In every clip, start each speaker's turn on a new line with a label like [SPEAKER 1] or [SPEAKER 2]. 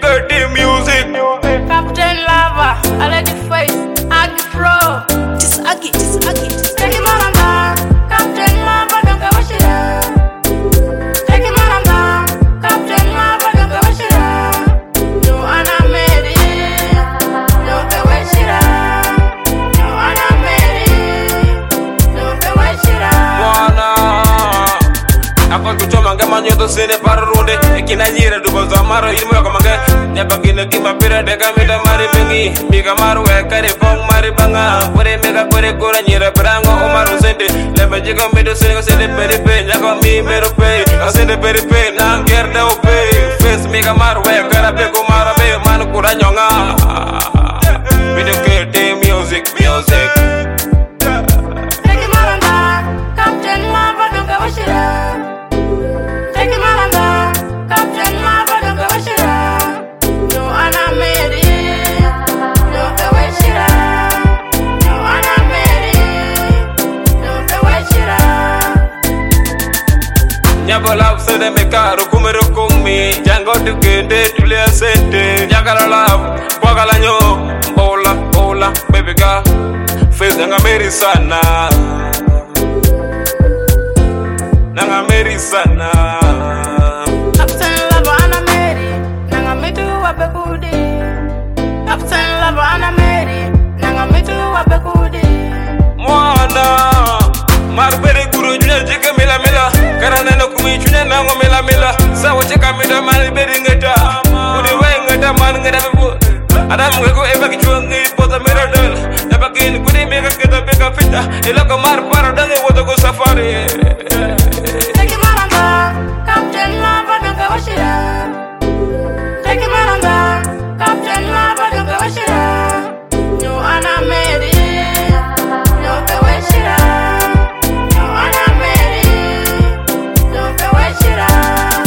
[SPEAKER 1] dirty music.
[SPEAKER 2] Captain Lava, I like the face, Aggie Pro.
[SPEAKER 3] Just Aggie.
[SPEAKER 2] Take him on down, Captain Lava, don't go wash it up. Take him on down, Captain Lava, don't go wash it up. You wanna marry, don't go wash it up. You wanna marry, don't go wash it up.
[SPEAKER 1] Wana Akon kuchoma ngama nyoto sene parunde Ekina nyira dubo zamaro ilmu yako mange Nyapagine kima pira deka mita mari bengi Mika maru kare fong mari banga Kore meka kore kura nyira perango umaru sende Leme jika mido sene ko sende peripe Nyako mi mero pe Sende peripe nang gerda upe Face mika maru kare pe kumara pe Manu kura nyonga Video kete music
[SPEAKER 2] Take him on down, Captain Lava, don't go wash it up. Take him on down, Captain Lava, don't go wash it up. You wanna marry, don't go wash it up. You wanna marry, don't go wash it up.
[SPEAKER 1] Nyabo love se de meka rukumero kumi Jango tukende tulia sente Nyakala love Wakala nyo Bola baby girl Face nanga meri sana Nanga meri sana
[SPEAKER 2] Captain Lava, ana marry, nanga mitu wape kudi. Captain Lava, ana marry, nanga mitu wape kudi.
[SPEAKER 1] Mwana Marbere kuro juna jika mila Karana no kumi juna nango mila Sawa cheka mida maliberi ngeta Kudi we ngeta man ngeta bebu Adam ngeko eba kichua ngi pota miradel Nabakin kudi mega kita beka fita Ilako mar para dange woto ko safari
[SPEAKER 2] Take him on down, Captain Lava, don't go wash it up. Take him on down, Captain Lava, don't go wash it up. You wanna marry, don't go wash it up. You wanna marry, don't go wash it up.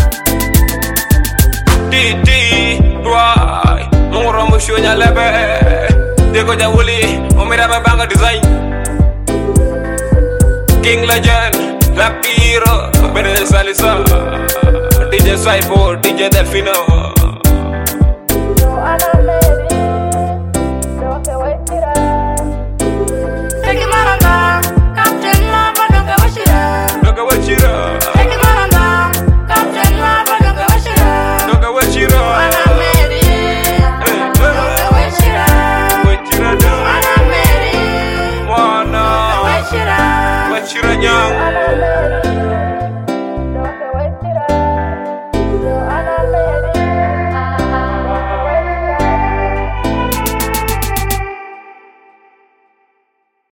[SPEAKER 1] Titi, why Mungro musho nya lebe Deko nya wuli Umira mabanga design King Legend Lucky Hero Bene Salisa DJ Saipo DJ Delfino